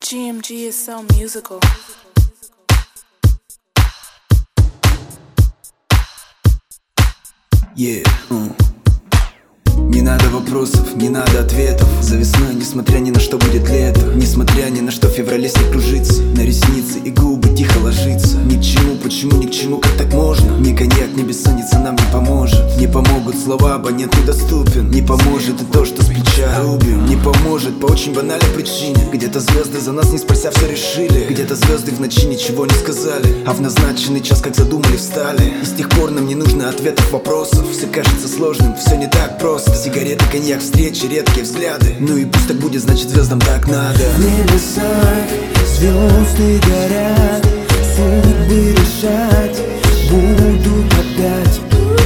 GMG is so musical. Не надо вопросов, не надо ответов. За весной, несмотря ни на что, будет лето. Несмотря ни на что, в феврале снег кружится. На ресницы и губы тихо ложится. Ни к чему, почему, ни к чему, как так можно? Ни коньяк, ни бессонница нам не поможет. Не помогут слова, абонент недоступен. Не поможет и то, что с плеча рубим. Не поможет по очень банальной причине. Где-то звезды за нас не спрося все решили. Где-то звезды в ночи ничего не сказали, а в назначенный час, как задумали, встали. И с тех пор нам не нужно ответов, вопросов. Все кажется сложным, все не так просто. Сигареты, коньяк, встречи, редкие взгляды. Ну и пусть так будет, значит звездам так надо. В небесах звезды горят, судьбы решать будут опять.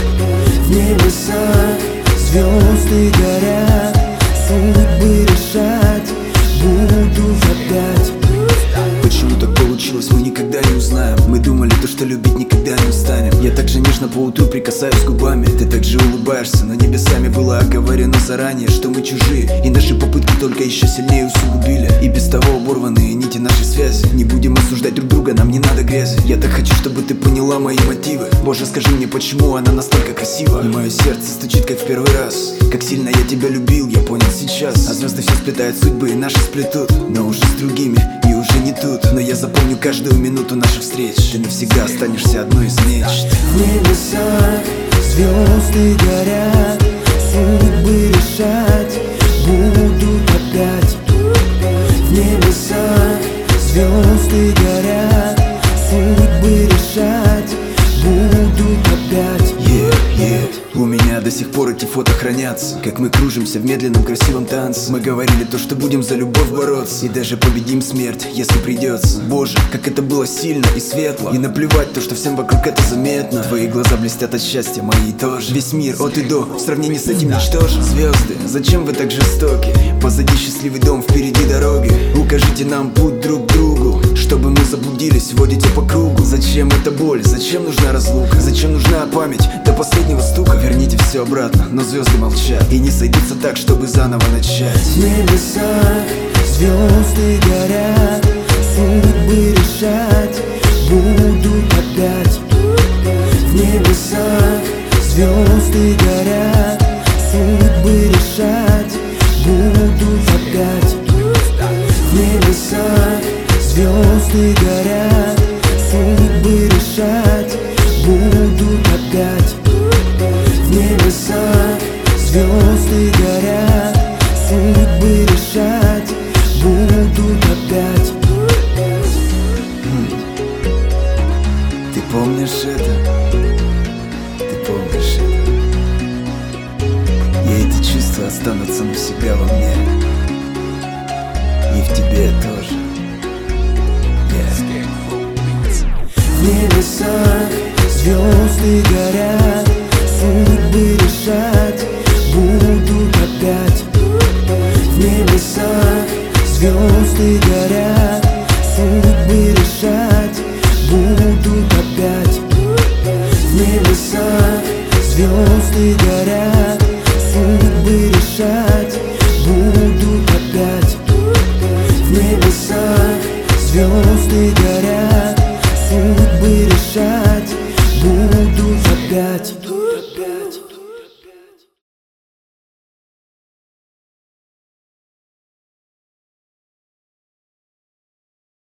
В небесах звезды горят, судьбы решать будут опять. Почему так получилось, мы никогда не узнаем. Мы думали то, что любить никогда не устанем. Я так же нежно по утру прикасаюсь губами. Ты так же улыбаешься, но небесами было оговорено заранее, что мы чужие, и наши попытки только еще сильнее усугубили и без того оборванные нити нашей связи. Не будем осуждать друг друга, нам не надо грязи. Я так хочу, чтобы ты поняла мои мотивы. Боже, скажи мне, почему она настолько красива. И мое сердце стучит, как в первый раз. Как сильно я тебя любил, я понял сейчас. А звезды все сплетают судьбы и наши сплетут, но уже с другими и уже не тут. Но я запомню каждую минуту наших встреч. Ты навсегда останешься одной из мечт. В небесах звезды горят, судьбы решать будут опять. В небесах звезды горят, судьбы решать будут опять. У меня до сих пор эти фото хранятся, как мы кружимся в медленном красивом танце. Мы говорили то, что будем за любовь бороться, и даже победим смерть, если придется. Боже, как это было сильно и светло. И наплевать то, что всем вокруг это заметно. Твои глаза блестят от счастья, мои тоже. Весь мир от и до в сравнении с этим ничтожен. Звезды, зачем вы так жестоки? Позади счастливый дом, впереди дороги. Укажите нам путь друг к другу, чтобы мы заблудились, водите по кругу. Зачем эта боль? Зачем нужна разлука? Зачем нужна память до последнего стука? Верните все обратно, но звезды молчат, и не сойдутся так, чтобы заново начать. В небесах звезды горят, судьбы решать будут опять. В небесах звезды горят, судьбы решать будут опять. В небесах звезды горят, судьбы решать будут опять. В небесах звезды горят, судьбы решать будут опять. Ты помнишь это? Ты помнишь это? И эти чувства останутся навсегда во мне. И в тебе тоже. В небесах звезды горят, судьбы решать будут опять. В небесах звезды горят, судьбы решать будут опять. В небесах звезды горят, судьбы решать будут опять. В небесах звезды горят, судьбы решать будут опять.